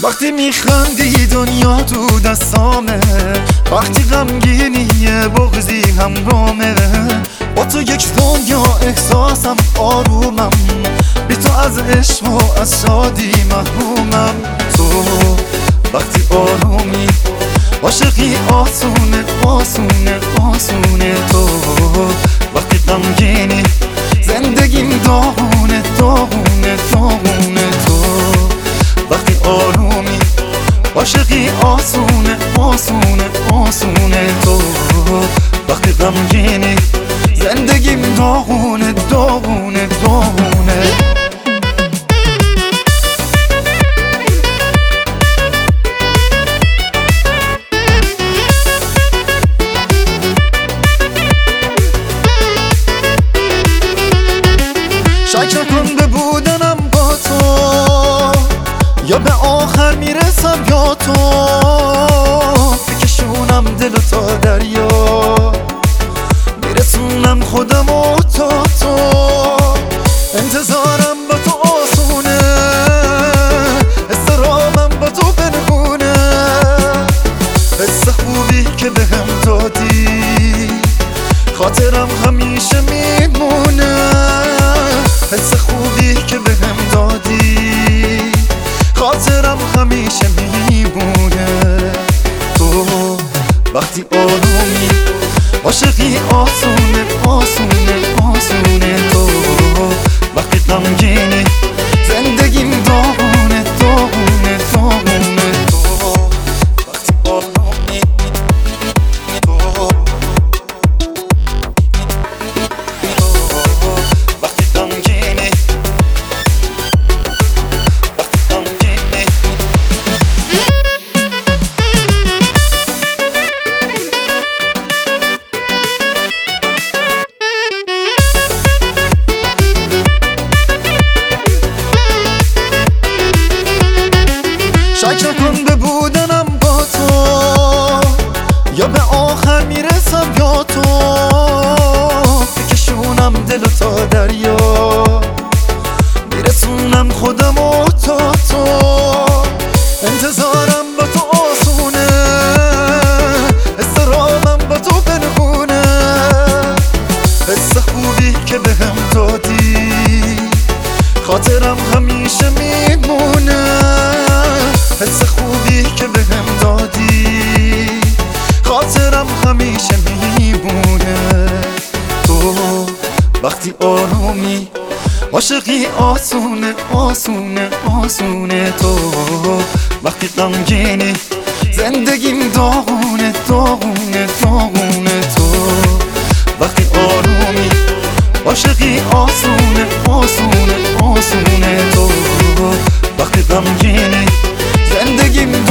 وقتی میخندی دنیا تو دستامه، وقتی غمگینی بغضی همرامه. با تو یک دنیا احساسم آرومم، بی تو از عشق و از شادی محرومم. تو وقتی آرومی عاشقی آسونه آسونه آسونه. تو وقتی غمگینی زندگیم داغونه داغونه داغونه. تو وقتی آرومی عاشقی آسونه آسونه آسونه. تو وقتی غمگینی زندگیم داغونه داغونه داغونه. شک نکن به بودنم با تو، یا به آخر میرسم یا تو. بکشونم دل تا دریا، میرسونم خودم و تو. انتظارم با تو آسونه، استرامم با تو پنهونه. حس خوبی که بهم دادی خاطرم همیشه میمونه. حس خوبی که بهم دادی خاطرم همیشه میمونه. تو وقتی آرومی عاشقی آسونه آسونه آسونه. تو وقتی غمگینی زندگیم داغونه داغونه داغونه. تو وقتی آرومی وقتی غمگینی شک نکن به بودنم با تو، یا به آخر میرسم یا تو. بکشونم دل تا دریا، میرسونم خودم و تو. انتظارم با تو آسونه، استرامم با تو پنهونه. حس خوبی که بهم دادی خاطرم همیشه میمونه. حس خوبی که بهم دادی خاطرم همیشه میمونه. تو وقتی آرومی عاشقی آسونه آسونه آسونه. تو وقتی غمگینی زندگیم داغونه داغونه داغونه. تو وقتی آرومی عاشقی آسونه آسونه آسونه. تو وقتی غمگینی زندگیم